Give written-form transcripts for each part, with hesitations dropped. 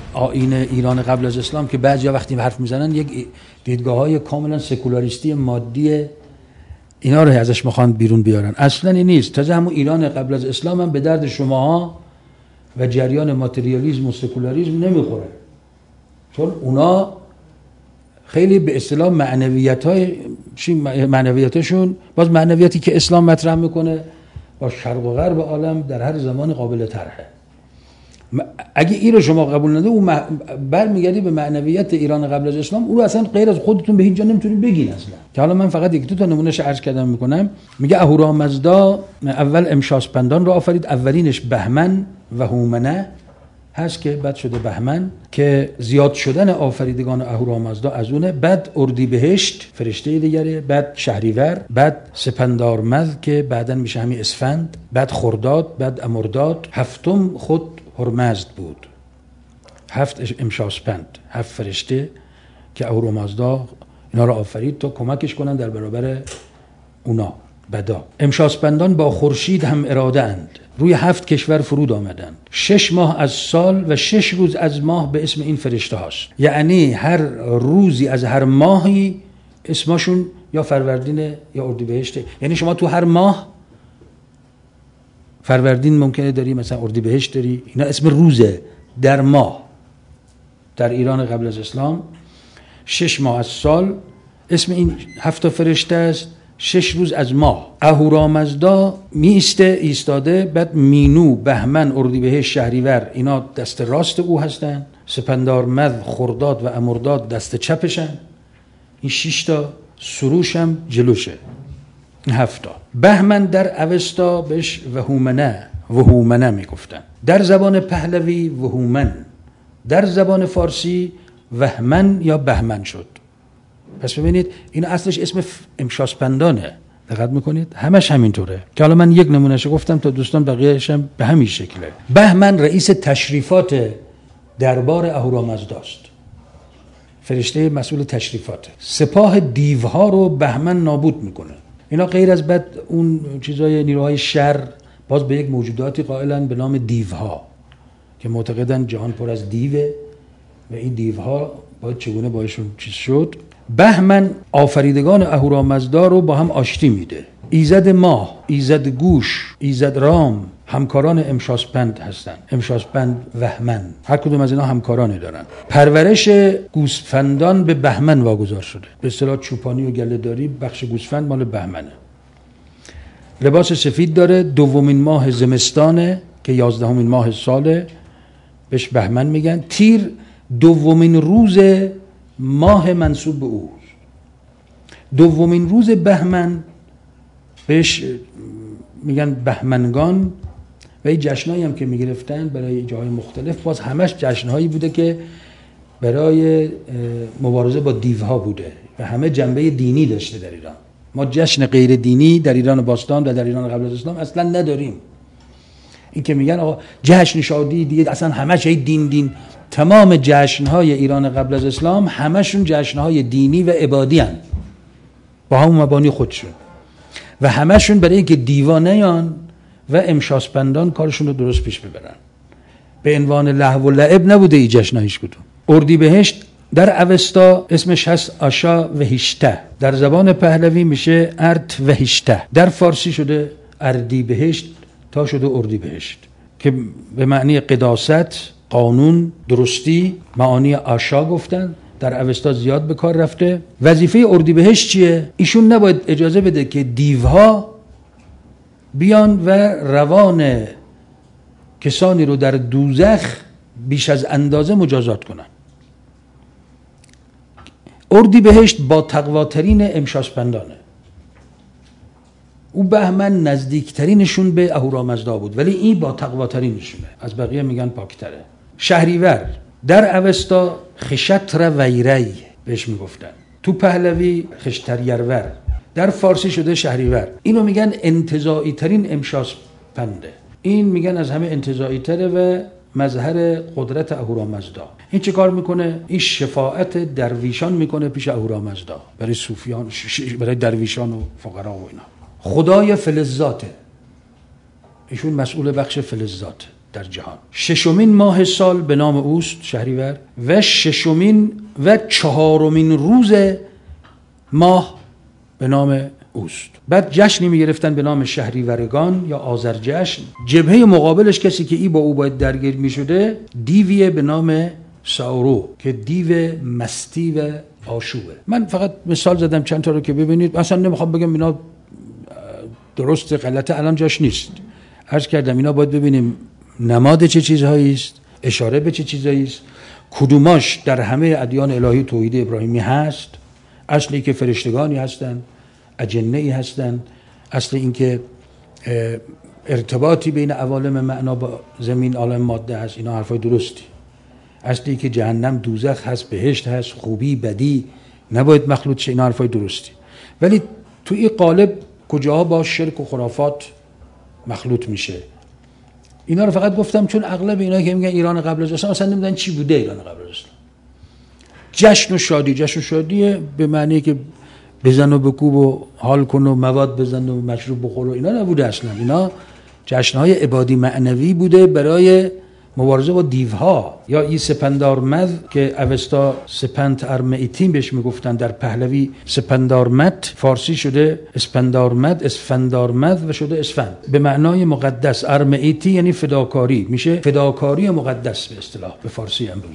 آیین ایران قبل از اسلام که بعضیا وقتی حرف میزنن یک دیدگاه‌های کاملا سکولاریستی مادی اینا رو ازش میخوان بیرون بیارن. اصلا این نیست. تازه همون ایران قبل از اسلام هم به درد شماها و جریان ماتریالیسم و سکولاریسم نمیخوره، چون اونا خیلی به اصطلاح معنویتاشون باز معنویتی که اسلام مطرح میکنه با شرق و غرب عالم در هر زمان قابل طرحه. اگه این رو شما قبول ندید اون برمیگردی به معنویت ایران قبل از اسلام، اون رو اصلا غیر از خودتون به هیچ جا نمیتونید بگین اصلا. که حالا من فقط یک دو تا نمونهش عرض کردم میکنم. میگه اهورامزدا اول امشاسپندان رو آفرید، اولینش بهمن و هومنه هست که بعد شده بهمن که زیاد شدن آفریدگان اهورامزدا از اونه، بعد اردیبهشت فرشته دیگره، بعد شهریور، بعد سپندارمذ که بعدن میشه همین اسفند، بعد خرداد، بعد امرداد، هفتم خود هرمزد بود. 7 امشاسپند، 7 فرشته که اهورامزدا اینا رو آفرید تا کمکش کنن در برابر اونا بدا. امشاسپندان با خورشید هم اراده اند، روی 7 کشور فرود آمدند. 6 ماه از سال و 6 روز از ماه به اسم این فرشته هاست. یعنی هر روزی از هر ماهی اسمشون یا فروردین یا اردیبهشته. یعنی شما تو هر ماه فروردین ممکنه داری، مثلا اردیبهشت داری، اینا اسم روزه در ماه. در ایران قبل از اسلام 6 ماه از سال اسم این 7 فرشته است، 6 روز از ماه. اهورامزدا ایستاده، بعد مینو، بهمن، اردیبهشت، شهریور اینا دست راست او هستن، سپندارمذ، خرداد و امرداد دست چپشن. این 6 تا سروش هم جلوشه. این 7 تا. بهمن در اوستا بهش وهومنه میگفتن. در زبان پهلوی وهومن، در زبان فارسی وهمن یا بهمن شد. پس ببینید این اصلش اسم امشاسپندانه. دقت میکنید همش همینطوره که حالا من یک نمونهشو گفتم تا دوستان بقیه‌اش هم به همین شکله. بهمن رئیس تشریفات دربار اهورامزداست، فرشته مسئول تشریفاته. سپاه دیوها رو بهمن نابود میکنه. اینا غیر از بعد اون چیزای نیروهای شر باز به یک موجوداتی قائلن به نام دیوها که معتقدن جهان پر از دیوه و این دیوها باید چگونه بایشون چیز شد. بهمن آفریدگان اهورامزدا رو با هم آشتی میده. ایزد ماه، ایزد گوش، ایزد رام همکاران امشاسپند هستن. امشاسپند وهمن هر کدوم از اینا همکارانی دارن. پرورش گوسفندان به بهمن واگذار شده. به اصطلاح چوپانی و گله‌داری بخش گوسفند مال بهمنه. لباس سفید داره. دومین ماه زمستانه که 11مین ماه ساله، بهش بهمن میگن. تیر دومین روز ماه منسوب به او. دومین روز بهمن بهش میگن بهمنگان. و این جشنایی هم که میگرفتن برای جاهای مختلف باز همش جشنهایی بوده که برای مبارزه با دیوها بوده و همه جنبه دینی داشته در ایران. ما جشن غیر دینی در ایران باستان و در ایران قبل از اسلام اصلا نداریم. این که میگن آقا جشن شادی دیگه اصلا همش دین. تمام جشنهای ایران قبل از اسلام همشون جشنهای دینی و عبادی هن با همون مبانی خودشون و همشون برای اینکه دیوانه‌یان و امشاسپندان کارشون رو درست پیش ببرن. به عنوان لهو و لعب نبوده این جشنهایش کدوم. اردیبهشت در اوستا اسمش هست آشا و هشته، در زبان پهلوی میشه ارت و هشته، در فارسی شده اردیبهشت تا شده اردیبهشت که به معنی قداست، قانون، درستی. معانی آشا گفتن در اوستا زیاد به کار رفته. وظیفه اردیبهشت چیه؟ ایشون نباید اجازه بده که دیوها بیان و روان کسانی رو در دوزخ بیش از اندازه مجازات کنن. اردیبهشت با تقواترین امشاسپندانه. او بهمن نزدیکترینشون به اهورامزدا بود ولی این با تقواترینشونه، از بقیه میگن پاکتره. شهریور در اوستا خشتر ویری بهش میگفتن، تو پهلوی خشتریرور، در فارسی شده شهریور. اینو میگن انتزاعی ترین امشاسپنده. این میگن از همه انتزاعی تره و مظهر قدرت اهورامزدا. این چه کار میکنه؟ این شفاعت درویشان میکنه پیش اهورامزدا برای صوفیان، برای درویشان و فقرا و اینا. خدای فلزاته، ایشون مسئول بخش فلزاته. در جهان. ششمین ماه سال به نام اوست شهریور و ششمین و چهارمین روز ماه به نام اوست. بعد جشنی میگرفتن به نام شهریورگان یا آذرجشن. جبهه مقابلش کسی که ای با او باید درگیر میشده دیویه به نام ساورو که دیو مستی و آشوبه. من فقط مثال زدم چند تا رو که ببینید، اصلا نمیخوام بگم اینا درست غلطه، الان جاش نیست. عرض کردم اینا باید ببینیم نماد چه چیزهایی است، اشاره به چه چیزهایی است، کدوماش در همه ادیان الهی توحید ابراهیمی هست، اصلی که فرشتگانی هستند، اجنه‌ای هستند، اصل این که ارتباطی بین عوالم معنا با زمین عالم ماده هست، اینا حرفای درستی. اصلی که جهنم دوزخ هست، بهشت هست، خوبی بدی نباید مخلوط شه، اینا حرفای درستی. ولی تو این قالب کجاها با شرک و خرافات مخلوط میشه. اینا رو فقط گفتم چون اغلب اینا که میگن ایران قبل از اسلام اصلا نمیدونن چی بوده ایران قبل از اسلام. جشن و شادی به معنی که بزن و بکوب و حال کن و مواد بزن و مشروب بخور و اینا نبوده اصلا. اینا جشن‌های عبادی معنوی بوده برای مبارزه با دیوها. یا این سپندارمد که اوستا سپند ارمئیتین بهش میگفتن، در پهلوی سپندارمد فارسی شده اسپندارمد، اسفندارمد و شده اسفند به معنای مقدس. ارمئیتی یعنی فداکاری، میشه فداکاری مقدس به اصطلاح به فارسی امروز.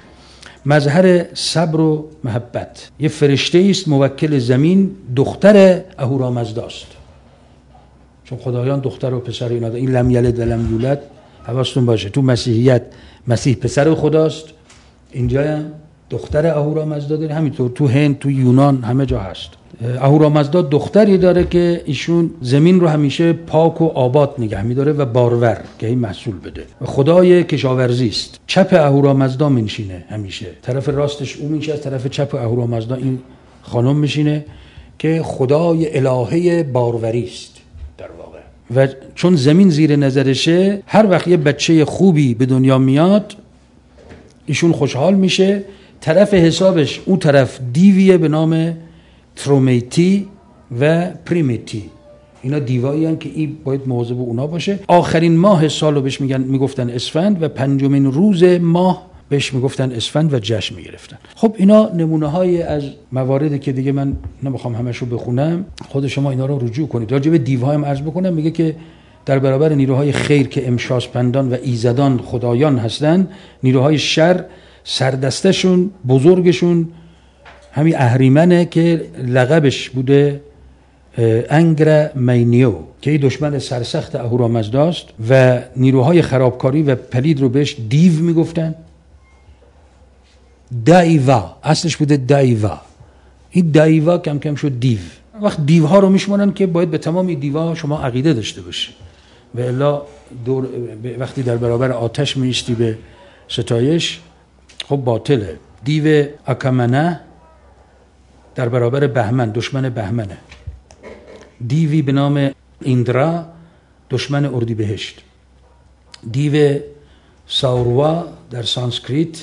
مظهر صبر و محبت. یه فرشته است موکل زمین، دختر اهورامزداست. چون خدایان دختر و پسر اینا داره. این لم یلد و لم یولد حواستون باشه. تو مسیحیت مسیح پسر خداست، اینجا هم دختر اهورامزدا داره. همینطور تو هند، تو یونان، همه جا هست. اهورامزدا دختری داره که ایشون زمین رو همیشه پاک و آباد نگه می‌داره و بارور که این محصول بده. و خدای کشاورزی است. چپ اهورامزدا میشینه همیشه. طرف راستش اون میشه، از طرف چپ اهورامزدا این خانم میشینه که خدای الهه باروری است در واقع. و چون زمین زیر نظرشه، هر وقت یه بچه خوبی به دنیا میاد ایشون خوشحال میشه. طرف حسابش اون طرف دیویه به نام ترومیتی و پریمیتی. اینا دیوایی هستند که این باید مواظب اونا باشه. آخرین ماه سال رو بهش میگفتن اسفند و پنجمین روز ماه بهش میگفتن اسفند و جشن میگرفتن. خب اینا نمونه های از مواردی که دیگه من نمیخوام همش رو بخونم، خود شما اینا رو رجوع کنید. راجع به دیوها هم عرض بکنم، میگه که در برابر نیروهای خیر که امشاسپندان و ایزدان خدایان هستن، نیروهای شر سردستشون بزرگشون همین اهریمنه که لقبش بوده انگر مینیو که این دشمن سرسخت اهورامزداست و نیروهای خرابکاری و پلید رو بهش دیو میگفتن. دایوا اصلش بوده دایوا. این دایوا کم کم شد دیو. وقت دیوها رو میشمونن که باید به تمام این دیوها شما عقیده داشته باشی و الا وقتی در برابر آتش میستی به ستایش خب باطله. دیو اکمنه در برابر بهمن دشمن بهمنه. دیوی به نام ایندرا دشمن اردیبهشت. دیو ساوروا در سانسکریت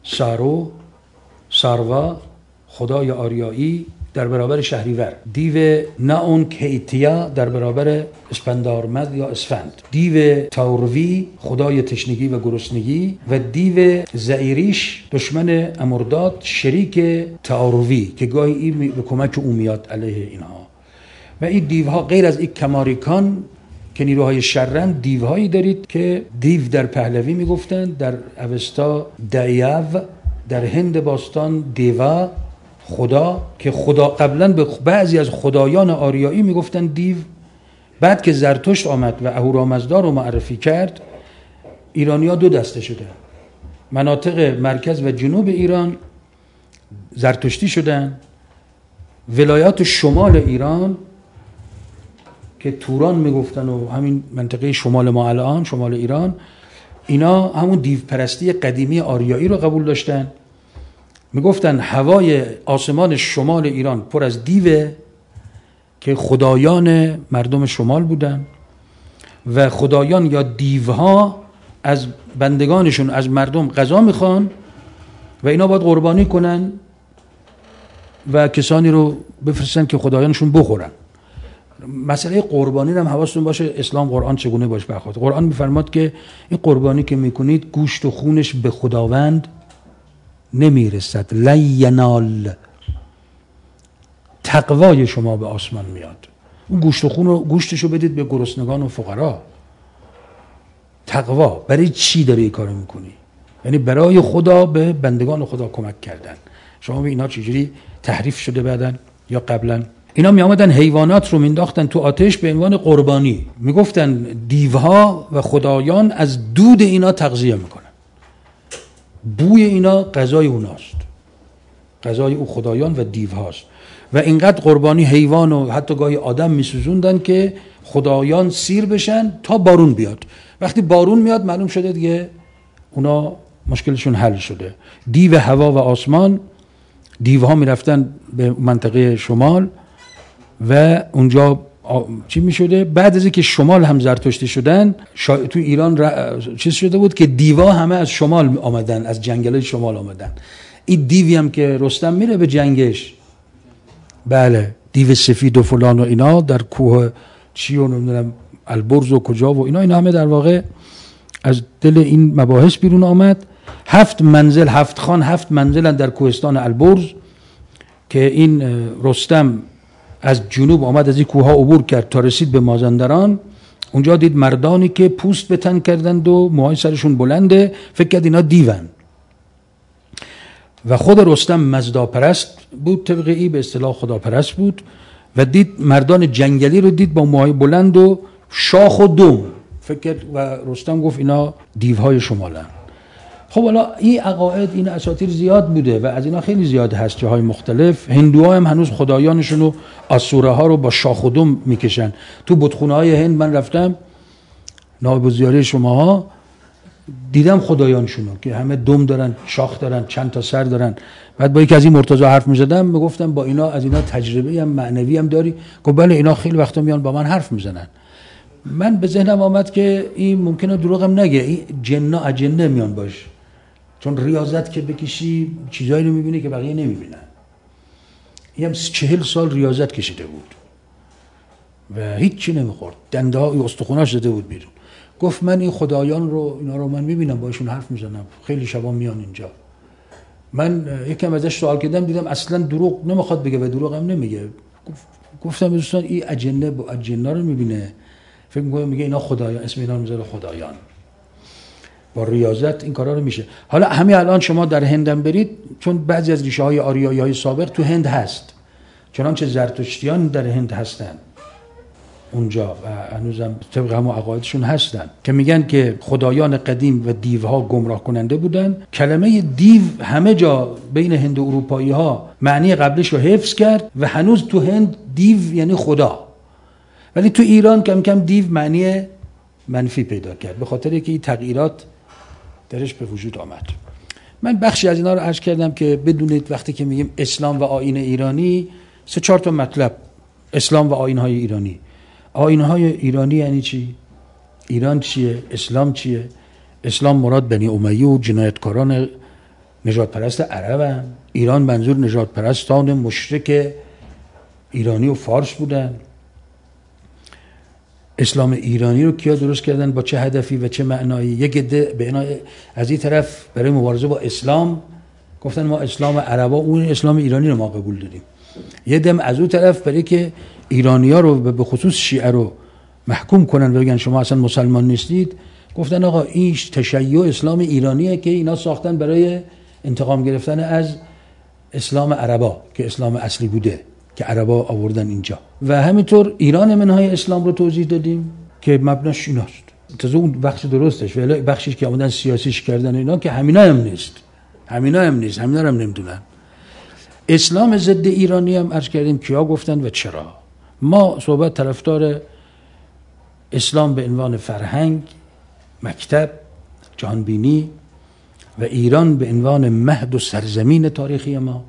ساروا خدای آریایی در برابر شهریور. دیو ناون کیتیا در برابر اسپندارمد یا اسفند. دیو تاوروی خدای تشنگی و گرسنگی و دیو زائریش دشمن امرداد شریک تاوروی که گاهی این به کمک او میاد علیه اینها. و این دیوها غیر از این کماریکان که نیروهای شرن، دیوهایی دارید که دیو در پهلوی میگفتن، در اوستا دایو، در هند باستان دیوا خدا، که خدا قبلا به بعضی از خدایان آریایی میگفتن دیو. بعد که زرتشت آمد و اهورامزدا رو معرفی کرد، ایرانی‌ها دو دسته شدن. مناطق مرکز و جنوب ایران زرتشتی شدن. ولایات شمال ایران که توران میگفتن و همین منطقه شمال ما الان شمال ایران، اینا همون دیو پرستی قدیمی آریایی رو قبول داشتن. میگفتن هوای آسمان شمال ایران پر از دیوه که خدایان مردم شمال بودن و خدایان یا دیوها از بندگانشون از مردم غذا میخوان و اینا باید قربانی کنن و کسانی رو بفرستن که خدایانشون بخورن. مسئله قربانی هم حواستون باشه، اسلام قرآن چگونه باش برخورد. قرآن میفرماد که این قربانی که میکنید گوشت و خونش به خداوند نمیرسد، لن ینال، تقوای شما به آسمان میاد. اون گوشت و خون رو گوشتشو بدید به گرسنگان و فقرا. تقوا برای چی داری این کارو میکنی؟ یعنی برای خدا به بندگان خدا کمک کردن. شما به اینا چجوری تحریف شده بعدن یا قبلا؟ اینا می آمدن حیوانات رو مینداختن تو آتش به عنوان قربانی، میگفتن دیوها و خدایان از دود اینا تغذیه میکنن، بوی اینا غذای اوناست، غذای او خدایان و دیوهاست. و اینقدر قربانی حیوان و حتی گاهی آدم میسوزوندن که خدایان سیر بشن تا بارون بیاد. وقتی بارون میاد معلوم شده دیگه اونا مشکلشون حل شده. دیو هوا و آسمان، دیوها میرفتن به منطقه شمال و اونجا چی میشده؟ بعد از اینکه شمال هم زرتشتی شدن، تو ایران چیز شده بود که دیوا همه از شمال آمدن، از جنگل شمال آمدن. این دیوی هم که رستم میره به جنگش، بله، دیو سفید و فلان و اینا در کوه چی و نمیدونم البرز و کجا و اینا همه در واقع از دل این مباحث بیرون آمد. 7 منزل، 7 خان، 7 منزل در کوهستان البرز که این رستم از جنوب آمد، از این کوه ها عبور کرد تا رسید به مازندران. اونجا دید مردانی که پوست به تن کردند و موهای سرشون بلنده، فکر کرد اینا دیون. و خود رستم مزداپرست بود، طبقی به اصطلاح خداپرست بود و دید مردان جنگلی رو دید با موهای بلند و شاخ و دم، فکر کرد و رستم گفت اینا دیوهای شمالن. خب حالا این عقاید، این اساطیر زیاد بوده و از اینا خیلی زیاد هست جاهای مختلف. هندوها هم هنوز خدایانشون و اسوره ها رو با شاخ و دم میکشن. تو بتخونه های هند من رفتم، نایب الزیاره شماها، دیدم خدایانشونو که همه دم دارن، شاخ دارن، چند تا سر دارن. بعد با یکی از این مرتضی حرف میزدم، میگفتم با اینا از اینا تجربه هم معنوی هم داری؟ گفت بله، اینا خیلی وقتا میان با من حرف میزنن. من به ذهنم آمد که این ممکنه دروغم نگه، این جنا اجنه میان باش، چون ریاضت که بکشی چیزایی رو میبینی که بقیه نمیبینن. این هم 40 سال ریاضت کشیده بود و هیچ چی نمیخورد، دنده ها استخوناش زده بود بیرون. گفت من این خدایان رو، اینا رو من میبینم، باشون حرف میزنم، خیلی شبا میان اینجا. من یکم ازش سوال کردم، دیدم اصلا دروغ نمیخواد بگه و دروغ هم نمیگه. گفتم دوستان این اجنه با اجنه رو میبینه، فکر میکنه میگه اینا خدایان، اسم اینا رو میذاره خدایان. با ریاضت این کارا رو میشه. حالا همین الان شما در هندم برید، چون بعضی از ریشه های آریایی های سابق تو هند هست، چنانچه زرتشتیان در هند هستن اونجا و هنوزم طبق همون عقایدشون هستن که میگن که خدایان قدیم و دیوها گمراه کننده بودن. کلمه دیو همه جا بین هند و اروپایی ها معنی قبلش رو حفظ کرد و هنوز تو هند دیو یعنی خدا، ولی تو ایران کم کم دیو معنی منفی پیدا کرد به خاطر که این تغییرات درش به وجود آمد. من بخشی از اینا رو عرض کردم که بدونید وقتی که میگیم اسلام و آیین ایرانی، 3-4 تا مطلب. اسلام و آیین‌های ایرانی. آیین‌های ایرانی یعنی چی؟ ایران چیه؟ اسلام چیه؟ اسلام مراد بنی امیه و جنایتکاران نژاد پرست عربن. ایران منظور نژاد پرستان مشرک ایرانی و فارس بودن. اسلام ایرانی رو کیا درست کردن، با چه هدفی و چه معنایی؟ یک عده به از این طرف برای مبارزه با اسلام گفتن ما اسلام عربا، اون اسلام ایرانی رو ما قبول داریم. یه دم از اون طرف برای که ایرانی‌ها رو به خصوص شیعه رو محکوم کنن و بگن شما اصلا مسلمان نیستید، گفتن آقا این تشیع اسلام ایرانیه که اینا ساختن برای انتقام گرفتن از اسلام عربا که اسلام اصلی بوده که عربا آوردن اینجا. و همینطور ایران منهای اسلام رو توضیح دادیم که مبناش ایناست. تازه اون بخش درستش، ولی بخشی که آمدن سیاسیش کردن اینا که همینا هم نیست، همینا رو هم نمیدونن. اسلام ضد ایرانی هم عرض کردیم کیا گفتن و چرا. ما صحبت طرفدار اسلام به عنوان فرهنگ، مکتب، جهانبینی و ایران به عنوان مهد و سرزمین تاریخی ما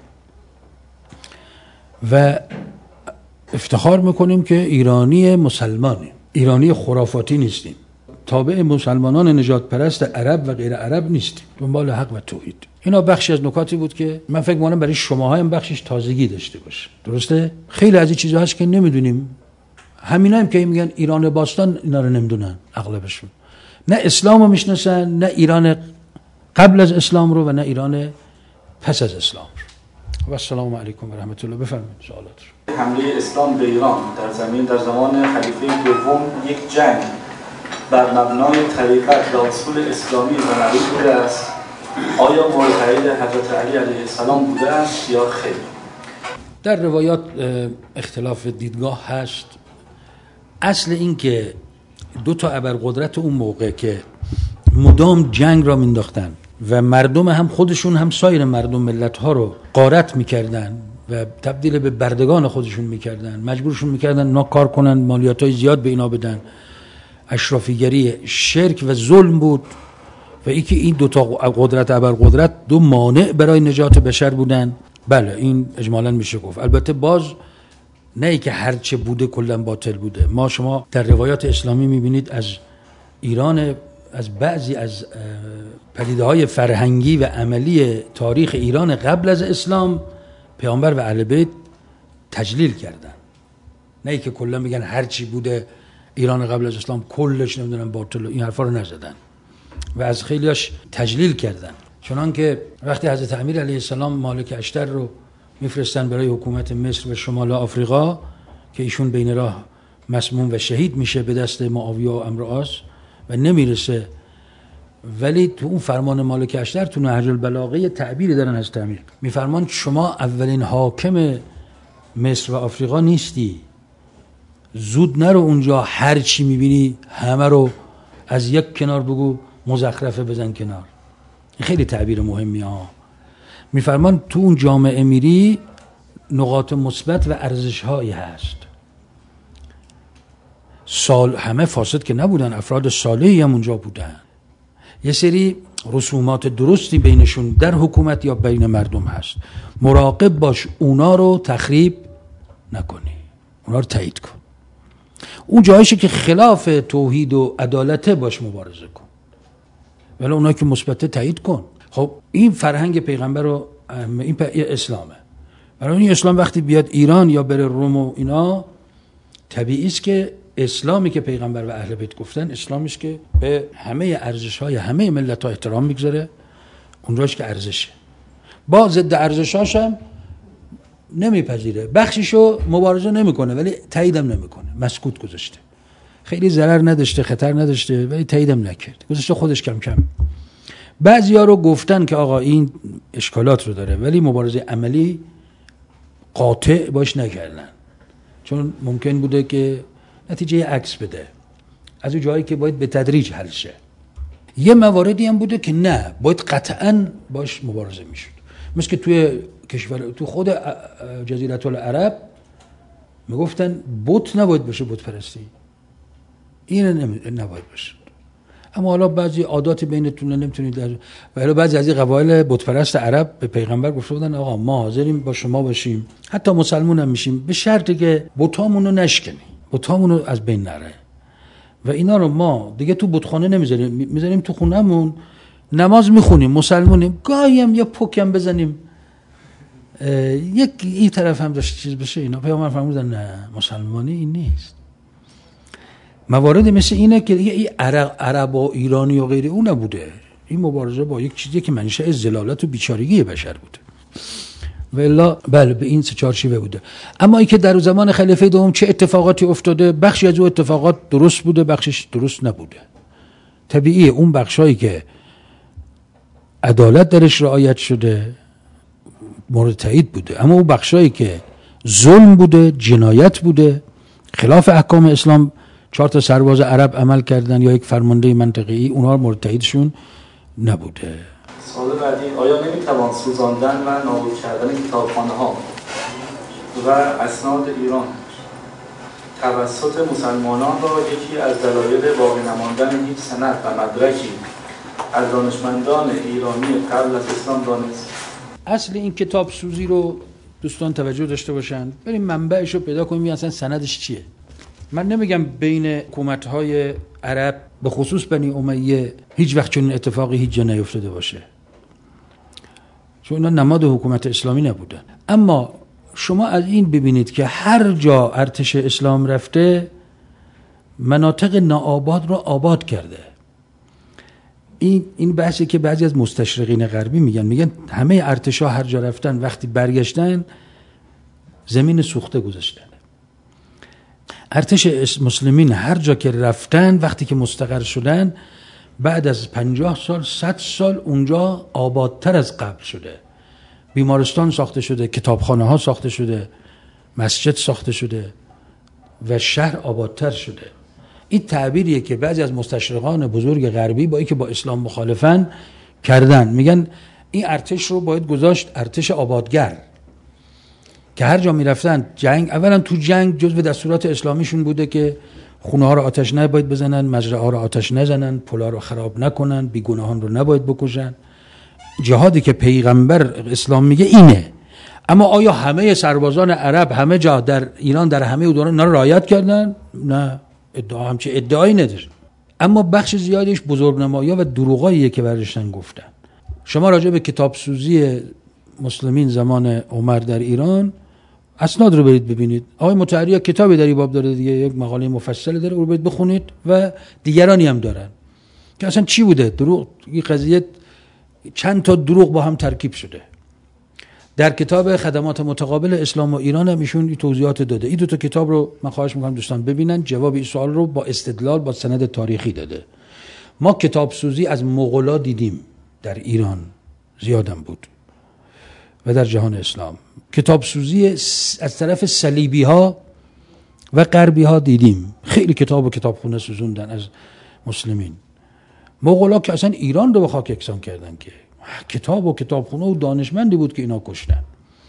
و افتخار میکنیم که ایرانی مسلمانیم، ایرانی خرافاتی نیستیم، تابع مسلمانان نژاد پرست عرب و غیر عرب نیستیم، دنبال حق و توحید. اینا بخشی از نکاتی بود که من فکر می‌کنم برای شماها هم بخشش تازگی داشته باشه. درسته؟ خیلی از این چیزا هست که نمیدونیم، همینا هم که میگن ایران باستان، اینا رو نمیدونن اغلبشون، نه اسلام رو میشناسن، نه ایران قبل از اسلام رو و نه ایران پس از اسلام رو. و السلام علیکم و رحمت الله. بفرمایید سوالات رو. حمله اسلام به ایران در زمان خلیفه دوم یک جنگ بر مبنای طریقت و اصول اسلامی و نبی بوده است. آیا مورد تایید حضرت علی علیه السلام بوده است یا خیر؟ در روایات اختلاف دیدگاه هست. اصل این که دو تا ابرقدرت اون موقع که مدام جنگ را مینداختن و مردم هم خودشون هم سایر مردم ملت ها رو غارت میکردن و تبدیل به بردگان خودشون میکردن، مجبورشون میکردن اونا کار کنن، مالیات های زیاد به اینا بدن، اشرافیگری، شرک و ظلم بود. و این دو تا قدرت ابرقدرت دو مانع برای نجات بشر بودن. بله این اجمالاً میشه گفت. البته باز نه ای که هر چه بوده کلا باطل بوده. شما در روایات اسلامی میبینید از ایران، از بعضی از پدیده‌های فرهنگی و عملی تاریخ ایران قبل از اسلام پیامبر و اهل بیت تجلیل کردن. نه ای که کلا میگن هر چی بوده ایران قبل از اسلام کلش نمیدونم باطل، این حرفا رو نزدن و از خیلیاش تجلیل کردن. چنان که وقتی حضرت امیر علیه السلام مالک اشتر رو میفرستن برای حکومت مصر و شمال آفریقا که ایشون بین راه مسموم و شهید میشه به دست معاویه و عمرو عاص و نمیرسه، ولی تو اون فرمان مالک اشتر تو نهج البلاغه تعبیری دارن از امیر، میفرمان شما اولین حاکم مصر و آفریقا نیستی، زود نرو اونجا هر چی میبینی همه رو از یک کنار بگو مزخرفه بزن کنار. این خیلی تعبیر مهمی ها. میفرمان تو اون جامعه میری نقاط مثبت و ارزش هایی هست. همه فاسد که نبودن، افراد صالحی هم اونجا بودن. یه سری رسومات درستی بینشون در حکومت یا بین مردم هست. مراقب باش اونا رو تخریب نکنی، اونا رو تایید کن. اون جایشه که خلاف توحید و عدالت باش مبارزه کن، ولی اونا که مثبت تایید کن. خب این فرهنگ پیغمبر رو این اسلامه. برای این اسلام وقتی بیاد ایران یا بره روم و اینا، طبیعی است که اسلامی که پیغمبر و اهل بیت گفتن اسلامی است که به همه ارزش‌های همه ملت‌ها احترام میگذاره، اونجاش که ارزشه. با ضد ارزش‌هاش هم نمیپذیره، بخشیشو مبارزه نمیکنه ولی تاییدم نمیکنه، مسکوت گذاشته. خیلی ضرر نداشته، خطر نداشته ولی تاییدم نکرد، گذاشته خودش کم کم. بعضیا رو گفتن که آقا این اشکالات رو داره ولی مبارزه عملی قاطع باش نکردن، چون ممکن بوده که نتیجه عکس بده از اون جایی که باید به تدریج حل شه. یه مواردی هم بوده که نه، باید قطعاً باش مبارزه میشد. مثل که تو خود جزیره العرب میگفتن بت نباید باشه، بت پرستی این نباید باشه. اما حالا بعضی عادات بینتون نمیتونید، ولی بعضی از این قبایل بت پرست عرب به پیغمبر گفته بودن آقا ما حاضریم با شما باشیم، حتی مسلمون هم میشیم، به شرطی که بتامون رو نشکنی، بتامون رو از بین نره. و اینا رو ما دیگه تو بتخانه نمیذاریم، میذاریم تو خونهمون نماز میخونیم، مسلمونیم، گاهی هم یه پوکم بزنیم یک این طرف هم داشت چیز بشه. اینا پیامبر فرمودن نه، مسلمانی این نیست. موارد مثل اینه که این عرب و ایرانی و غیره اون نبوده. این مبارزه با یک چیزی که منشأ ذلالت و بیچارگی بشر بوده. والا بله به این سه چهار شیوه بوده. اما این که در زمان خلیفه دوم چه اتفاقاتی افتاده، بخشی از اون اتفاقات درست بوده، بخشش درست نبوده. طبیعیه اون بخشایی که عدالت درش رعایت شده مورد تایید بوده، اما اون بخشایی که ظلم بوده، جنایت بوده، خلاف احکام اسلام 4 تا سرباز عرب عمل کردن یا یک فرمانده منطقه‌ای، اونها مورد تاییدشون نبوده. سوال بعدی، آیا نمیتوان سوزاندن و نابود کردن کتابخانه‌ها و اسناد ایران توسط مسلمانان را یکی از دلایل باقی نماندن هیچ سند و مدرکی از دانشمندان ایرانی قبل از اسلام دانست؟ اصل این کتاب سوزی رو دوستان توجه داشته باشن، بریم منبعش رو پیدا کنیم اصلا سندش چیه. من نمیگم بین حکومت‌های عرب به خصوص بنی امیه هیچ وقت چون اتفاقی هیچ جا نیفتاده باشه، چون اینا نماد حکومت اسلامی نبودن، اما شما از این ببینید که هر جا ارتش اسلام رفته مناطق ناآباد رو آباد کرده. این بحثی که بعضی از مستشرقین غربی میگن همه ارتشا هر جا رفتن وقتی برگشتن زمین سوخته گذاشتن. ارتش مسلمین هر جا که رفتن وقتی که مستقر شدن بعد از 50 سال 100 سال اونجا آبادتر از قبل شده. بیمارستان ساخته شده، کتابخانه ها ساخته شده، مسجد ساخته شده و شهر آبادتر شده. این تعبیریه که بعضی از مستشرقان بزرگ غربی با اینکه با اسلام مخالفن کردن. میگن این ارتش رو باید گذاشت ارتش آبادگر که هر جا میرفتن جنگ، اولا تو جنگ جزو دستورات اسلامیشون بوده که خونه ها رو آتش نباید بزنن، مزرعه ها رو آتش نزنن، پلا رو خراب نکنن، بیگناهان رو نباید بکشن. جهادی که پیغمبر اسلام میگه اینه. اما آیا همه سربازان عرب همه جا در ایران در همه دوران اینا رو رعایت کردن؟ نه، همچه ادعایی نداره. اما بخش زیادیش بزرگنمایی‌ها و دروغاییه که برداشتن گفتن. شما راجع به کتاب سوزی مسلمین زمان عمر در ایران اسناد رو برید ببینید. آقای مطهری کتابی در این باب داره دیگه، یک مقاله مفصل داره، رو برید بخونید و دیگرانی هم دارن که اصلا چی بوده دروغ. این قضیه چند تا دروغ با هم ترکیب شده. در کتاب خدمات متقابل اسلام و ایران هم ایشون این توضیحات داده. این دو تا کتاب رو من خواهش می‌کنم دوستان ببینن، جواب این سوال رو با استدلال با سند تاریخی داده. ما کتاب سوزی از مغولا دیدیم در ایران، زیادم بود و در جهان اسلام. کتاب سوزی از طرف صلیبی ها و غربی ها دیدیم. خیلی کتاب و کتابخونه سوزوندن از مسلمین. مغولا که اصلا ایران رو به خاک یکسان کردن، که کتاب و کتابخونه و دانشمندی بود که اینا کشتن.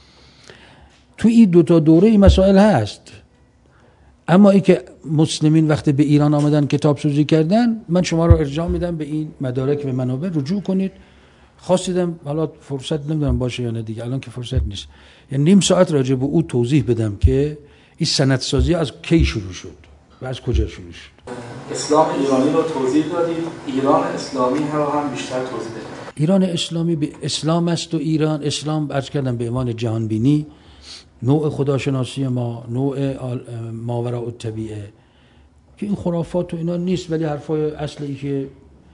تو این دو تا دوره این مسائل هست. اما ای که مسلمین وقتی به ایران آمدن کتاب سوزی کردن، من شما رو ارجاع میدم به این مدارک و منابع رجوع کنید. خواستیدم حالا فرصت نمیدونم باشه یا نه دیگه، الان که فرصت نیست، یعنی نیم ساعت راجع به او توضیح بدم که این سندسازی از کی شروع شد و از کجا شروع شد. اسلام ایرانی رو توضیح دادید، ایران اسلامی رو هم بیشتر توضیح دادید. ایران اسلامی به اسلام است و ایران اسلام عرض کردم به عنوان جهانبینی، نوع خداشناسی ما، نوع ماوراء الطبیعه، که این خرافات و اینا نیست، ولی حرفای اصلی که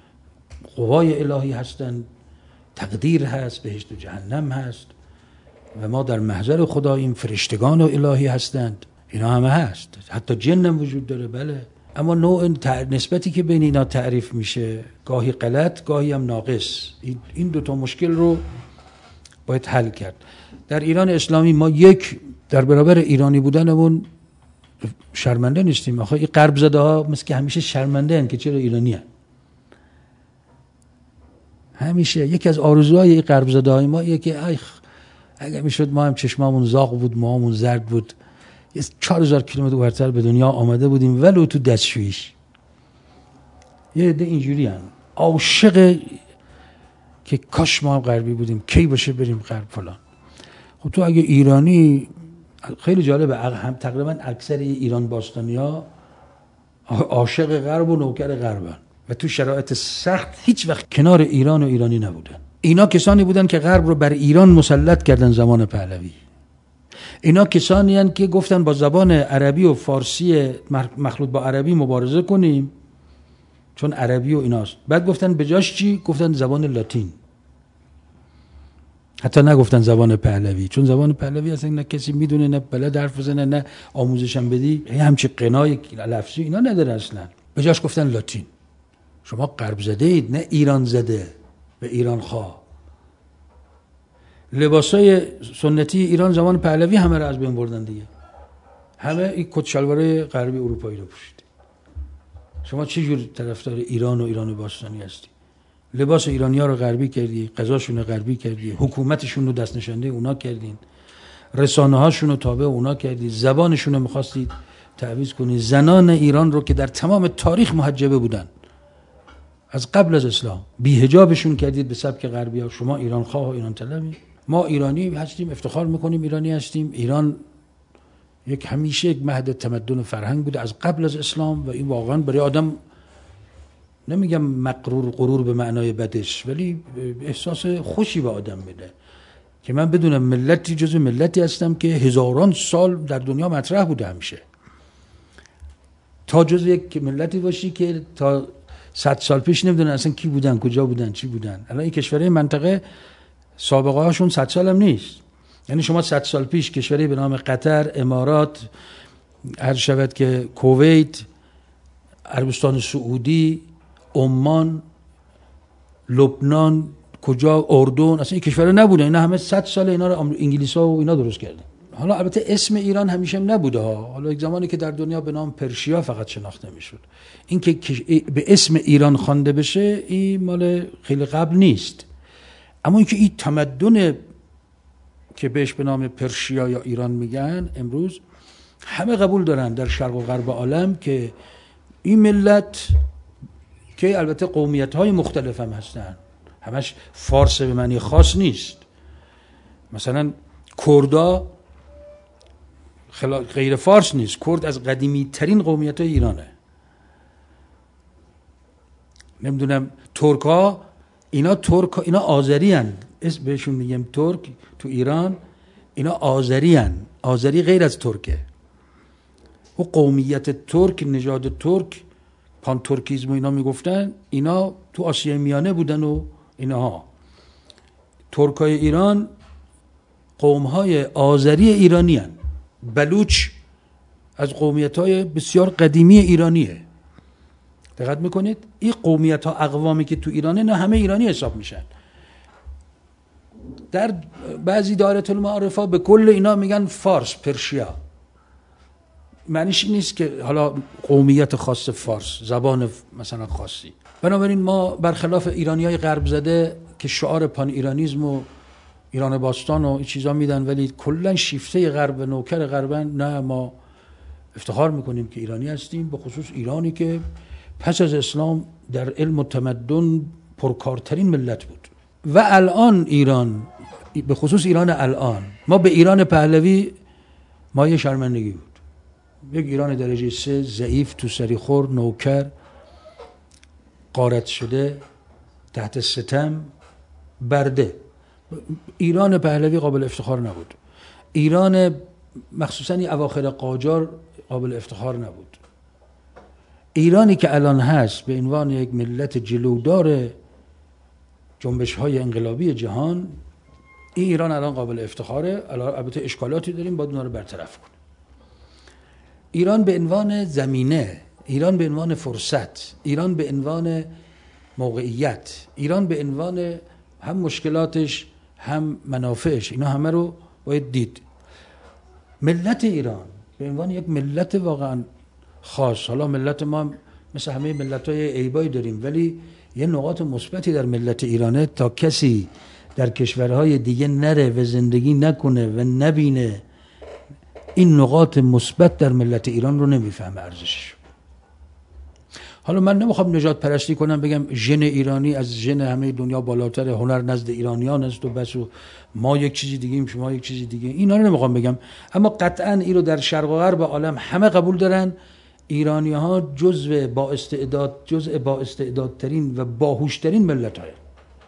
قوای الهی هستند، تقدیر هست، بهشت و جهنم هست و ما در محضر خداییم، فرشتگان و الهی هستند، اینا همه هست، حتی جن هم وجود داره. بله، اما نوع نسبتی که بین اینا تعریف میشه گاهی غلط گاهی هم ناقص. این دو تا مشکل رو باید حل کرد. در ایران اسلامی ما یک در برابر ایرانی بودنمون شرمنده نیستیم. آخه این غرب زده ها مثل که همیشه شرمنده هن که چرا ایرانی هن. همیشه یکی از آرزوهای این غرب زده های ما اینه که اگه میشد ما هم چشمامون زاغ بود، موهامون زرد بود، 4000 کیلومتر ورتر به دنیا آمده بودیم ولو تو دستشویش. یه عده اینجوری هن عاشق که کاش ما هم غربی بودیم، کی باشه بریم غرب فلان. خب تو اگه ایرانی، خیلی جالبه، هم تقریبا اکثر ایران باستانی‌ها عاشق غرب و نوکر غربن و تو شرایط سخت هیچ وقت کنار ایران و ایرانی نبودن. اینا کسانی بودن که غرب رو بر ایران مسلط کردن زمان پهلوی. اینا کسانی هستند که گفتن با زبان عربی و فارسی مخلوط با عربی مبارزه کنیم چون عربی و ایناست. بعد گفتن بجاش چی؟ گفتن زبان لاتین. حتی نگفتن زبان پهلوی، چون زبان پهلوی اصلا نه کسی میدونه، نه بلد حرف بزنه، نه آموزش هم بدی، همچی قنای لفظی اینا نداره اصلا. بجاش گفتن لاتین. شما غرب زده اید، نه ایران زده به ایران خواه. لباسای سنتی ایران زمان پهلوی همه را از بین بردن دیگه. همه این کت شلوار غربی اروپایی رو پوشیده. شما چه جور طرفدار ایران و ایران باستانی هستی؟ لباس ایرانی‌ها رو غربی کردی، غذاشون رو غربی کردی، حکومتشون رو دست نشانده اونا کردین، رسانه‌هاشون رو تابع اونا کردی، زبانشون رو می‌خواستید تعویض کنی. زنان ایران رو که در تمام تاریخ محجبه بودن از قبل از اسلام، بی‌حجابشون کردید به سبک غربی‌ها. شما ایران خواه و ایران طلبی. ما ایرانی هستیم، افتخار می‌کنیم ایرانی هستیم. ایران همیشه یک مهد تمدن و فرهنگ بوده از قبل از اسلام و این واقعا برای آدم، نمیگم مغرور غرور به معنای بدش، ولی احساس خوشی به آدم میده که من بدونم ملتی جزو ملتی هستم که هزاران سال در دنیا مطرح بوده همیشه، تا جزو یک ملتی باشی که تا 100 سال پیش نمیدونن اصلا کی بودن، کجا بودن، چی بودن. الان این کشورهای منطقه سابقه هاشون 100 سال هم نیست. یعنی شما 100 سال پیش کشوری به نام قطر، امارات، هر شود که کویت، عربستان سعودی، عمان، لبنان، کجا، اردن، اصلا این کشورها نبودن. اینا همه 100 سال اینا رو انگلیس‌ها و اینا درست کردن. حالا البته اسم ایران همیشه هم نبوده ها. حالا یک زمانی که در دنیا به نام پرشیا فقط شناخته میشد. این که به اسم ایران خوانده بشه این مال خیلی قبل نیست. اما اینکه این تمدن که بهش به نام پرشیا یا ایران میگن امروز همه قبول دارن در شرق و غرب عالم که این ملت که البته قومیت‌های مختلف هم هستن، همش فارس به معنی خاص نیست. مثلا کردا غیر فارس نیست، کرد از قدیمی ترین قومیت های ایرانه. نمیدونم ترکا، اینا آذری هن، اسم بهشون میگم ترک تو ایران، اینا آذری هن. آذری غیر از ترکه. و قومیت ترک، نژاد ترک، پان ترکیزم و اینا میگفتن، اینا تو آسیای میانه بودن و اینها. ترکای ایران قومهای آذری ایرانی هن. بلوچ از قومیت‌های بسیار قدیمی ایرانیه. دقت میکنید؟ این قومیت‌ها اقوامی که تو ایرانه نه همه ایرانی حساب میشن. در بعضی دایره المعارفه به کل اینا میگن فارس، پرشیا. معنیش این نیست که حالا قومیت خاص فارس، زبان مثلا خاصی. بنابراین ما برخلاف ایرانیای غرب زده که شعار پان ایرانیسم و ایران باستان و این چیزا میدن ولی کلا شیفته غرب، نوکر غربن، نه، ما افتخار میکنیم که ایرانی هستیم، به خصوص ایرانی که پس از اسلام در علم و تمدن پرکارترین ملت بود. و الان ایران، به خصوص ایران الان، ما به ایران پهلوی مایه شرمندگی بود. یک ایران درجه 3 ضعیف، تو سریخور، نوکر، غارت شده، تحت ستم، برده. ایران پهلوی قابل افتخار نبود. ایران مخصوصا اواخر قاجار قابل افتخار نبود. ایرانی که الان هست به عنوان یک ملت جلودار جنبش‌های انقلابی جهان، این ایران الان قابل افتخاره. البته اشکالاتی داریم، باید اونا رو برطرف کنیم. ایران به عنوان زمینه، ایران به عنوان فرصت، ایران به عنوان موقعیت، ایران به عنوان هم مشکلاتش هم منافعش، اینا همه رو باید دید. ملت ایران به عنوان یک ملت واقعا خاص، حالا ملت ما مثل همه ملت‌های عیبایی داریم ولی یه نقاط مثبتی در ملت ایرانه، تا کسی در کشورهای دیگه نره و زندگی نکنه و نبینه این نقاط مثبت در ملت ایران رو نمیفهمه ارزشش. حالا من نمیخوام نجات پرستی کنم بگم ژن ایرانی از ژن همه دنیا بالاتر، هنر نزد ایرانیان است و بس، و ما یک چیزی دیگه ایم شما یک چیزی دیگه، اینا رو نمیخوام بگم. اما قطعا این رو در شرق و غرب عالم همه قبول دارن. ایرانی ها جزء با استعدادترین و باهوشترین ملت های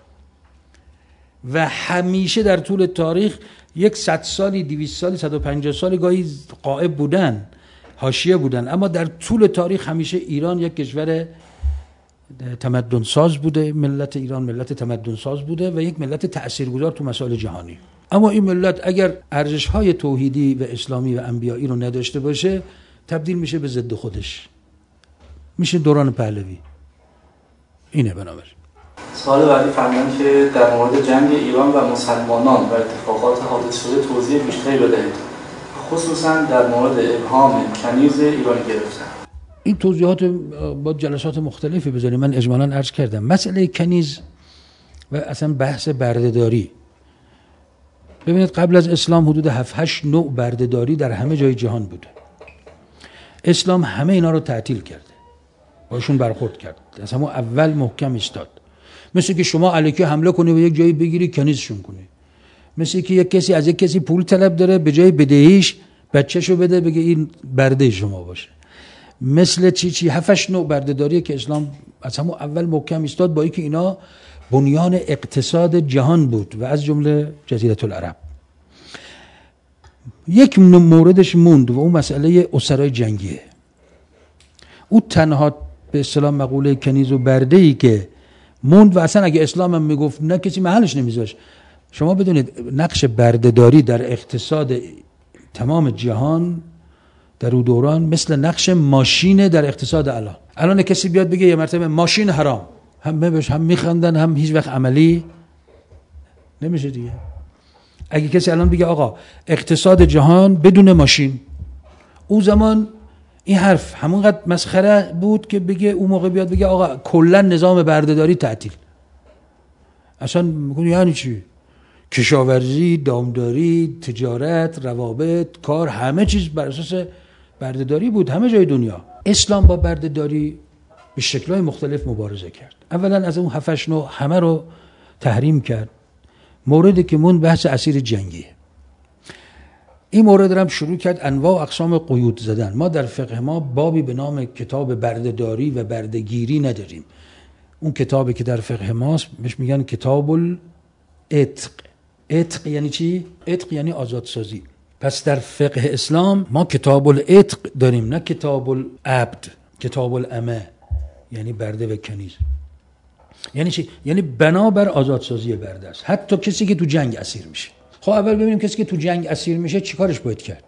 و همیشه در طول تاریخ 100 سالی، 200 سالی، 150 سالی گاهی غائب بودن، حاشیه بودن، اما در طول تاریخ همیشه ایران یک کشور تمدن ساز بوده. ملت ایران ملت تمدن ساز بوده و یک ملت تاثیرگذار تو مسائل جهانی. اما این ملت اگر ارزش‌های توحیدی و اسلامی و انبیایی رو نداشته باشه، تبدیل میشه به ضد خودش، میشه دوران پهلوی. اینه. بنابراین سوال بعدی فرمودن که در مورد جنگ ایران و مسلمانان و اتفاقات حادث شده توضیح بیشتری بدهید، خصوصا در مورد ابهام کنیز ایران گرفتن. این توضیحات با جلسات مختلفی بذاریم. من اجمالاً عرض کردم مسئله کنیز و اصلا بحث بردهداری. ببینید قبل از اسلام حدود 7-8 نوع بردهداری در همه جای جهان بوده. اسلام همه اینا رو تعطیل کرده، باشون برخورد کرد، از همون اول محکم ایستاد. مثل که شما الکی حمله کنی و یک جایی بگیری کنیزشون کنی. مثل که یک کسی از یک کسی پول طلب داره، به جای بدهیش بچه‌شو بده بگه این برده شما باشه. مثل چی 7-8 نوع بردهداری که اسلام از همون اول محکم ایستاد، با اینکه اینا بنیان اقتصاد جهان بود و از جمله جزیره العرب. یک موردش موند و اون مسئله اسرای جنگیه. او تنها به اصطلاح مقوله کنیز و برده‌ای که موند و اصلا اگه اسلام هم میگفت نه کسی محلش نمیذاشت. شما بدونید نقش بردهداری در اقتصاد تمام جهان در اون دوران مثل نقش ماشین در اقتصاد الان کسی بیاد بگه یه مرتبه ماشین حرام، هم میخندن هم هیچ وقت عملی نمیشه دیگه. اگه کسی الان بگه آقا اقتصاد جهان بدون ماشین، اون زمان این حرف همونقدر مسخره بود که بگه اون موقع بیاد بگه آقا کلا نظام بردهداری تعطیل. اصلا میگن یعنی چی؟ کشاورزی، دامداری، تجارت، روابط، کار، همه چیز بر اساس بردهداری بود همه جای دنیا. اسلام با بردهداری به شکل‌های مختلف مبارزه کرد. اولا از اون 7-8 نوع همه رو تحریم کرد. موردی که موند بحث اسیر جنگی. این مورد رو هم شروع کرد انواع و اقسام قیود زدن. ما در فقه ما بابی به نام کتاب بردهداری و بردهگیری نداریم. اون کتابی که در فقه ماست بهش میگن کتاب العتق. عتق یعنی چی؟ عتق یعنی آزادسازی. پس در فقه اسلام ما کتاب العتق داریم، نه کتاب العبد. کتاب الامه یعنی برده و کنیز. یعنی چی؟ یعنی بنابر آزادسازی برده است، حتی کسی که تو جنگ اسیر میشه. خب اول ببینیم کسی که تو جنگ اسیر میشه چیکارش باید کرد.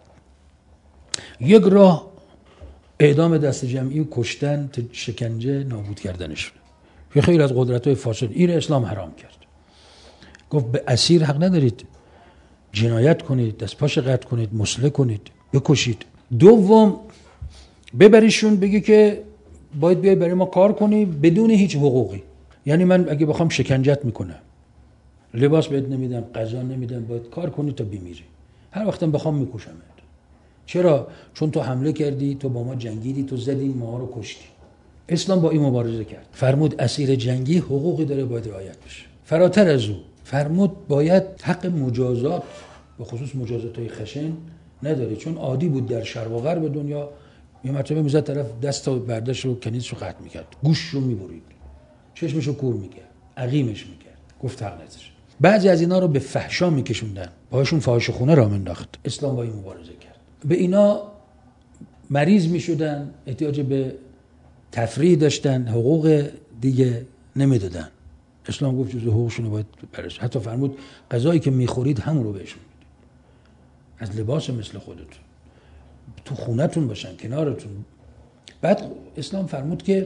یک راه اعدام دست جمعی و کشتن، شکنجه، نابود کردنش. که خیلی از قدرت‌های فاسد این اسلام حرام کرد. گفت به اسیر حق ندارید جنایت کنید، دست پاش قطع کنید، مسلح کنید، بکشید. دوم ببریشون بگی که باید بیای برای ما کار کنی بدون هیچ حقوقی. یعنی من اگه بخوام شکنجت میکنم، لباس بهت نمیدم، غذا نمیدم، باید کار کنی تا بمیری. هر وقتم بخوام میکشمت. چرا؟ چون تو حمله کردی، تو با ما جنگیدی، تو زدی، ما رو کشتی. اسلام با این مبارزه کرد. فرمود اسیر جنگی حقوقی داره باید رعایت بشه. فراتر از او فرمود باید حق مجازات، به خصوص مجازات‌های خشن نداره، چون عادی بود در شرق و غرب دنیا یه مرتبه میزد طرف دست و برداشت رو کنیزشو قطع میکرد، گوششو میبرید، چشمشو کور میکرد، عقیمش میکرد. گفت حق نداره. بعضی از اینا رو به فحشا میکشوندن، باهاشون فاحشه‌خونه را انداخت. اسلام با این مبارزه کرد. به اینا مریض میشدن، احتیاج به تفریح داشتن، حقوق دیگه نمیدادن. اسلام گفت جزء حقوقشون باید برش. حتی فرمود غذایی که میخورید همون رو بهشون میدید. از لباس مثل خودتون، تو خونتون باشن، کنارتون. بعد اسلام فرمود که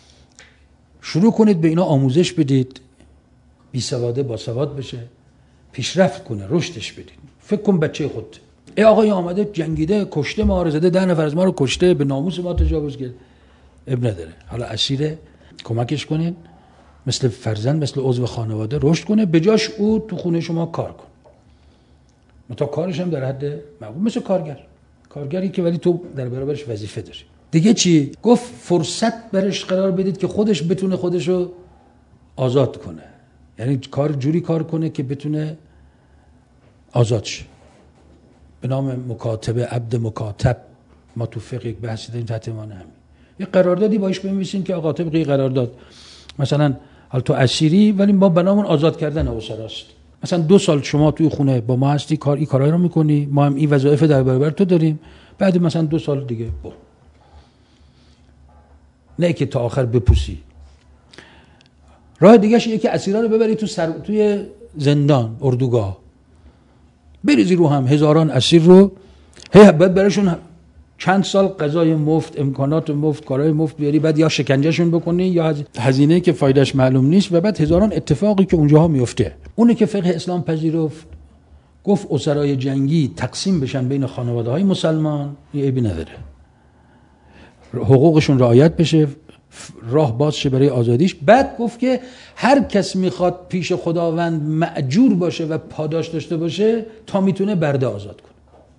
شروع کنید به اینا آموزش بدید، بی سواده با سواد بشه، پیشرفت کنه، رشدش بدید. فکر کن بچه خود ای آقای آمده جنگیده، کشته، ما رو زده، 10 نفر از ما رو کشته، به ناموس ما تجاوز کرد. اب نداره، حالا اسیره، کمکش کنین، مثل فرزند، مثل عضو خانواده رشد کنه، به جاش او تو خونه شما کار کن. متا کارش هم در حد معقول، مثل کارگری که ولی تو در برابرش وظیفه داری. دیگه چی؟ گفت فرصت برش قرار بدید که خودش بتونه خودشو آزاد کنه. یعنی جوری کار کنه که بتونه آزاد شه. به نام مکاتبه، عبد مکاتب. ما تو فقه یک بحثی داریم تحت عنوان همین. یه قراردادی باش بنویسین که آقا طبق قرارداد مثلا حال تو اسیری ولی ما بنامون آزاد کردن اسراست. مثلا 2 سال شما توی خونه با ما هستی، این کارایی رو میکنی، ما هم این وظایف در برابر تو داریم، بعد مثلا 2 سال دیگه برو. نه که تا آخر بپوسی. راه دیگه‌ش اینه که اسیرا رو ببری توی زندان، اردوگاه. بریزی رو هم هزاران اسیر رو، بعد براشون چند سال غذای مفت، امکانات مفت، کارهای مفت بیاری، بعد یا شکنجهشون بکنی یا هزینه‌ای که فایدهش معلوم نیست و بعد هزاران اتفاقی که اونجاها میفته. اونه که فقه اسلام پذیرفت، گفت اسرای جنگی تقسیم بشن بین خانواده‌های مسلمان، یه عیبی نداره. حقوقشون رعایت بشه، راه باز شه برای آزادیش. بعد گفت که هر کس میخواد پیش خداوند مأجور باشه و پاداش داشته باشه تا میتونه برده آزاد کنه.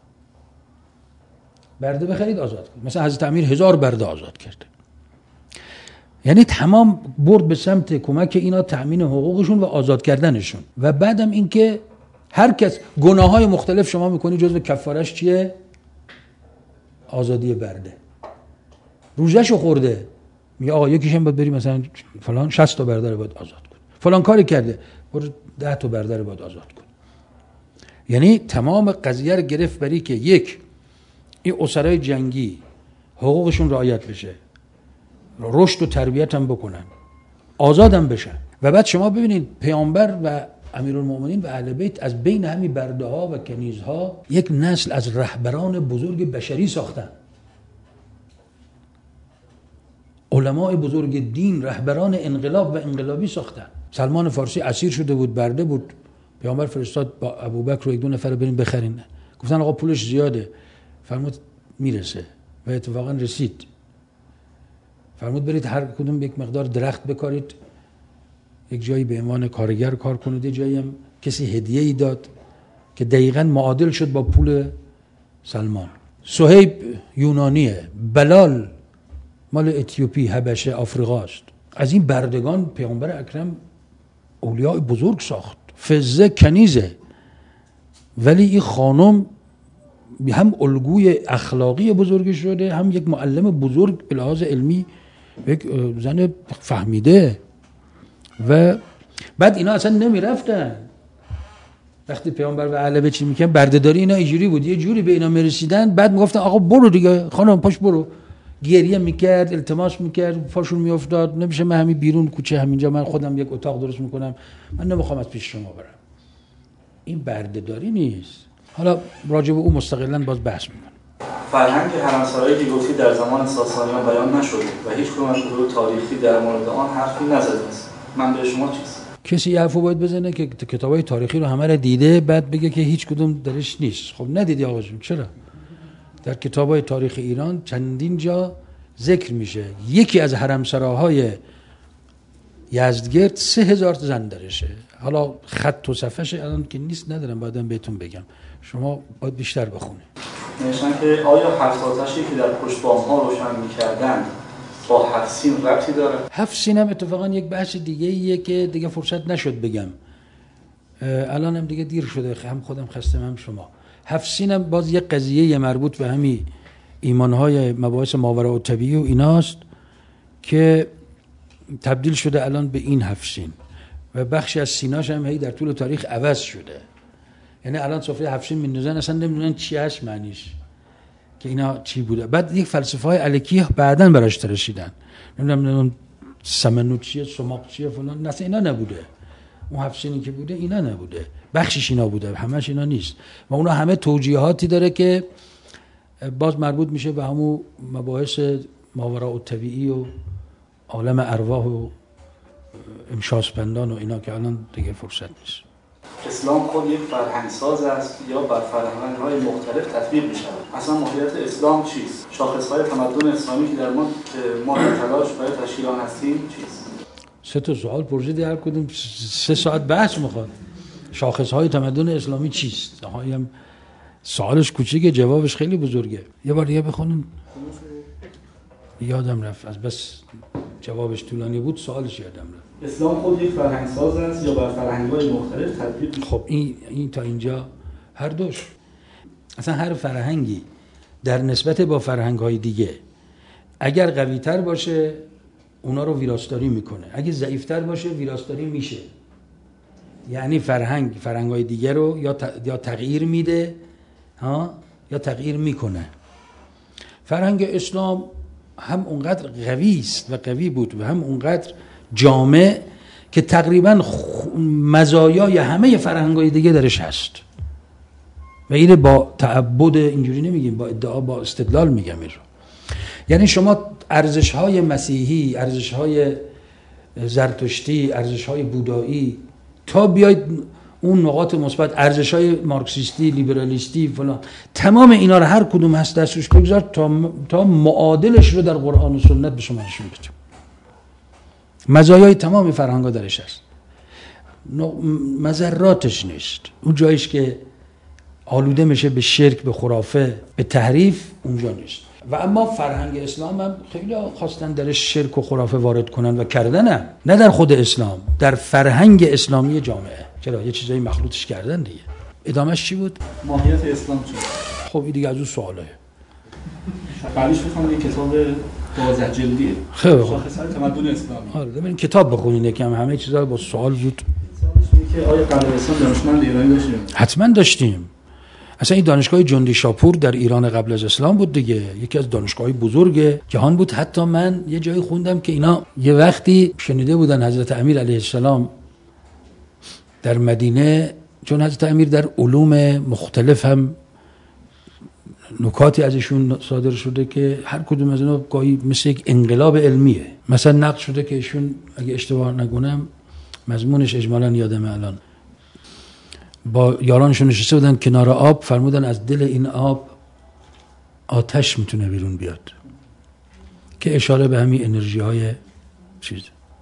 برده بخرید آزاد کنید. مثلا حضرت امیر 1000 برده آزاد کرده. یعنی تمام برد به سمت کمک اینا، تأمین حقوقشون و آزاد کردنشون. و بعدم این که هر کس گناههای مختلف شما میکنی، جزو کفارش چیه؟ آزادی برده. روزشو خورده، میگه آقا یکیشم باید بری مثلا فلان 60 تا برادر باید آزاد کن، فلان کاری کرده برو 10 تا برادر باید آزاد کن. یعنی تمام قضیه رو گرفت برای که یک، این اسرای جنگی حقوقشون رعایت بشه، رشد و تربیت هم بکنن، آزادم بشن. و بعد شما ببینید پیامبر و امیرالمومنین و اهل بیت از بین همین برده ها و کنیزها یک نسل از رهبران بزرگ بشری ساختن. علماء بزرگ دین، رهبران انقلاب و انقلابی ساختن. سلمان فارسی اسیر شده بود، برده بود، پیامبر فرستاد با ابوبکر و یک دو نفر بریم بخرین. گفتن آقا پولش زیاده. فرمود میرسه و اتفاقا رسید. فرمود برید هر کدوم یک مقدار درخت بکارید، یک جایی به عنوان کارگر کار کنید، جایی هم کسی هدیه‌ای داد که دقیقاً معادل شد با پول سلمان. صهیب یونانیه، بلال مال اتیوپی، حبشه، آفریقاست. از این بردگان پیامبر اکرم اولیاء بزرگ ساخت. فزه کنیزه، ولی این خانم هم الگوی اخلاقی بزرگی شده، هم یک معلم بزرگ به لحاظ علمی، یک زن فهمیده. و بعد اینا اصلا نمیرفتن. وقتی پیامبر و اهل بیت چی میکنن، بردهداری اینا اینجوری بود، یه جوری به اینا میرسیدن، بعد میگفتن آقا برو دیگه خانم پاش برو. گریه میکرد، التماس میکرد، پاشون میافتاد، نمیشه من همین بیرون کوچه همینجا من خودم یک اتاق درست میکنم، من نمیخوام از پیش شما برم. این بردهداری نیست. حالا راجع به اون مستقلاً باز بحث میکنم. فرهنگ حرمسرایی که گفتی در زمان ساسانیان بیان نشده و هیچ کدوم از کتب تاریخی در مورد آن حرفی نزده است. من به شما چیست؟ کسی حرفو باید بزنه که کتابای تاریخی رو همه رو دیده بعد بگه که هیچ کدوم درش نیست. خب ندیدی آقا جون، چرا؟ در کتابای تاریخ ایران چندین جا ذکر میشه یکی از حرمسراهای یزدگرد 3000 زن درشه. حالا خط و صفحه‌ش الان که نیست ندارم، بعدم بهتون بگم، شما باید بیشتر بخونید. نوشتن که آیا 7 آتشی که در پشت بام‌ها روشن می‌کردند با 7 سین ربطی داره؟ 7 سین هم اتفاقا یک بحث دیگه ایه که دیگه فرصت نشد بگم، الان هم دیگه دیر شده، هم خودم خستم هم شما. 7 سین هم باز یک قضیه مربوط به همین ایمانهای مباحث ماوراء الطبیعی و ایناست که تبدیل شده الان به این 7 سین و بخشی از سیناش هم هی در طول تاریخ عوض شده. یعنی الان سفره 7 سین میندازن اصلا نمیدونن چی هست معنیش، که اینا چی بوده. بعد یک فلسفه های الکی بعداً براش تراشیدن، نمیدونم سمنو چیه، سماق چیه فلان، نه اینا نبوده. اون 7 سینی که بوده اینا نبوده، بخشش اینا بوده، همش اینا نیست. و اونا همه توجیهاتی داره که باز مربوط میشه به همون مباحث ماوراء الطبیعی و عالم ارواح و امشاسپندان و اینا که الان دیگه فرصت نیست. اسلام خود یک فرهنگساز است یا بر فرهنگ‌های مختلف تطبیق می‌شود؟ اصلا ماهیت اسلام چیست؟ شاخص‌های تمدن اسلامی که در ما در تلاش برای تشکیل آن هستیم چیست؟ 3 تا سوال پرسیدی، هر کدوم 3 ساعت بحث می‌خواد. شاخص‌های تمدن اسلامی چیست؟ هم سوالش کوچیکه، جوابش خیلی بزرگه. یه بار دیگه بخونیم. یادم رفت، از بس جوابش طولانی بود سوالش یادم رفت. اسلام خود یک فرهنگساز است یا بر فرهنگ‌های مختلف تطبیق می‌شود؟ خب این تا اینجا هر دوش. اصلا هر فرهنگی در نسبت با فرهنگ‌های دیگه اگر قوی‌تر باشه اونا رو ویراستاری میکنه، اگه ضعیف‌تر باشه ویراستاری میشه. یعنی فرهنگ‌های دیگه رو یا تغییر میده یا تغییر میکنه. فرهنگ اسلام هم اونقدر قوی است و قوی بود و هم اونقدر جامع که تقریبا مزایای همه فرهنگ‌های دیگه درش هست و اینه با تعبد اینجوری نمیگیم، با ادعا، با استدلال میگم این رو. یعنی شما ارزش‌های مسیحی، ارزش‌های زرتشتی، ارزش‌های بودایی تا بیاید اون نقاط مثبت، ارزش‌های مارکسیستی، لیبرالیستی فلان، تمام اینا رو هر کدوم هست دستش بگذار تا معادلش رو در قرآن و سنت به شما نشون بده. مزایای تمام فرهنگ‌ها درش هست، مضراتش نیست. اون جایش که آلوده میشه به شرک، به خرافه، به تحریف، اونجا نیست. و اما فرهنگ اسلام هم خیلی خواستن درش شرک و خرافه وارد کنن و کردن، نه در خود اسلام، در فرهنگ اسلامی جامعه. چرا یه چیزایی مخلوطش کردن دیگه. ادامهش چی بود؟ ماهیت اسلام چیه؟ خب این دیگه از اون سواله. بعدش میخوام یه کتاب 12 جلدیه. خیلی خوب. شاخص‌های تمدن اسلامی. آره ببین کتاب بخونین یکم همه چیزا رو با سوال زود. که آیا قبل از اسلام دانشمند ایرانی داشتیم؟ حتما داشتیم. اصلا این دانشگاه جندی شاپور در ایران قبل از اسلام بود دیگه، یکی از دانشگاه‌های بزرگ جهان بود. حتی من یه جایی خوندم که اینا یه وقتی شنیده بودن حضرت امیر علیه السلام در مدینه، چون حضرت امیر در علوم مختلف هم نکاتی ازشون صادر شده که هر کدوم از اینا گاهی مثل یک انقلاب علمیه. مثلا نقل شده که ایشون اگه اشتباه نکنم مضمونش اجمالاً یادمه الان، با یارانشون نشسته بودن کنار آب، فرمودن از دل این آب آتش میتونه بیرون بیاد، که اشاره به همین انرژی های چیز.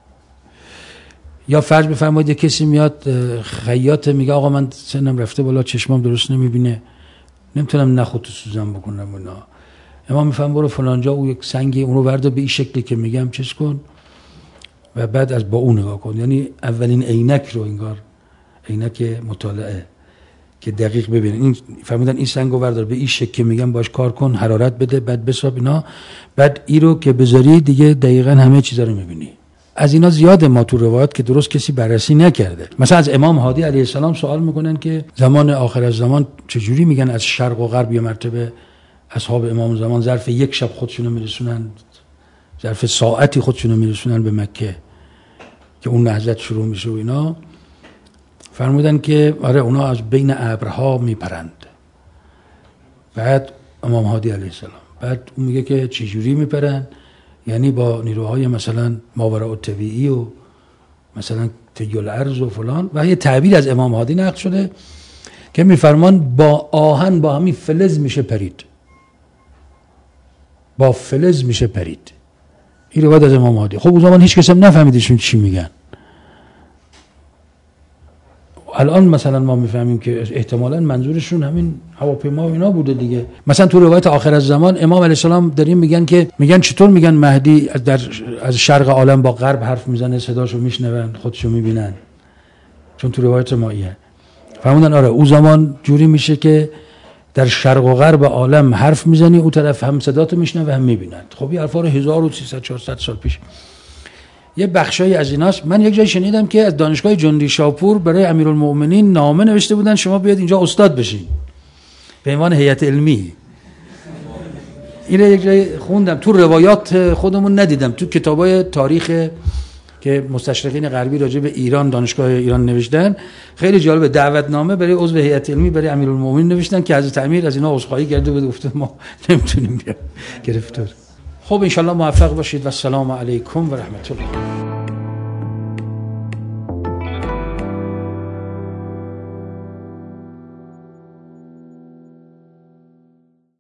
یا فرض بفرمایید کسی میاد خیاط میگه آقا من سنم رفته بالا، چشمام درست نمیبینه، نمیتونم نخود سوزن بکنم اونا. امام میفهم برو فلانجا او یک سنگی اون رو ورده به این شکلی که میگم چیز کن و بعد از با اون نگاه کن. یعنی اولین عینک رو انگار عینک مطالعه که دقیق ببینن. این فهمیدن این سنگو بردار به این شکل که میگم باش کار کن، حرارت بده، بعد بساب اینا، بعد این رو که بذاری دیگه دقیقاً همه چیزا رو میبینی. از اینا زیاده ما تو روایات که درست کسی بررسی نکرده. مثلا از امام هادی علیه السلام سوال میکنن که زمان آخر از زمان چجوری میگن از شرق و غرب یه مرتبه اصحاب امام زمان ظرف یک شب خودشونو میرسونن، ظرف ساعتی خودشونو میرسونن به مکه که اون نهضت شروع میشه و اینا. فرمودن که آره اونا از بین ابرها میپرند. بعد امام هادی علیه السلام بعد اون میگه که چجوری میپرند؟ یعنی با نیروهای مثلا ماوراء الطبیعی و مثلا طی الارض و فلان. و یه تعبیر از امام هادی نقل شده که میفرمان با آهن با همین فلز میشه پرید، با فلز میشه پرید. این روایت از امام هادی. خب اون زمان هیچ کسی هم نفهمیدشون چی میگن. الان مثلا ما میفهمیم که احتمالاً منظورشون همین هواپیما و اینا بوده دیگه. مثلا تو روایت آخر از زمان امام علیه السلام داریم میگن که میگن چطور میگن مهدی از شرق عالم با غرب حرف میزنه، صداشو میشنون، خودشو میبینن، چون تو روایت مایه. فهموندن آره اون زمان جوری میشه که در شرق و غرب عالم حرف میزنی، اون طرف هم صداتو میشنن و هم میبینن. خب این حرفا رو 1300 400 سال پیش یه بخشایی از ایناست. من یک جای شنیدم که از دانشگاه جندی شاپور برای امیرالمؤمنین نامه نوشته بودن شما بیاد اینجا استاد بشین به عنوان هیئت علمی. اینو یک جای خوندم، تو روایات خودمون ندیدم، تو کتابای تاریخ که مستشرقین غربی راجع به ایران، دانشگاه ایران نوشتن. خیلی جالبه، دعوتنامه برای عضو هیئت علمی برای امیرالمؤمنین نوشتن که حضرت امیر از اینا عذرخواهی کرده بود، گفته ما نمیتونیم بیام گرفتار. خب ان شاء الله موفق باشید و السلام علیکم و رحمت الله.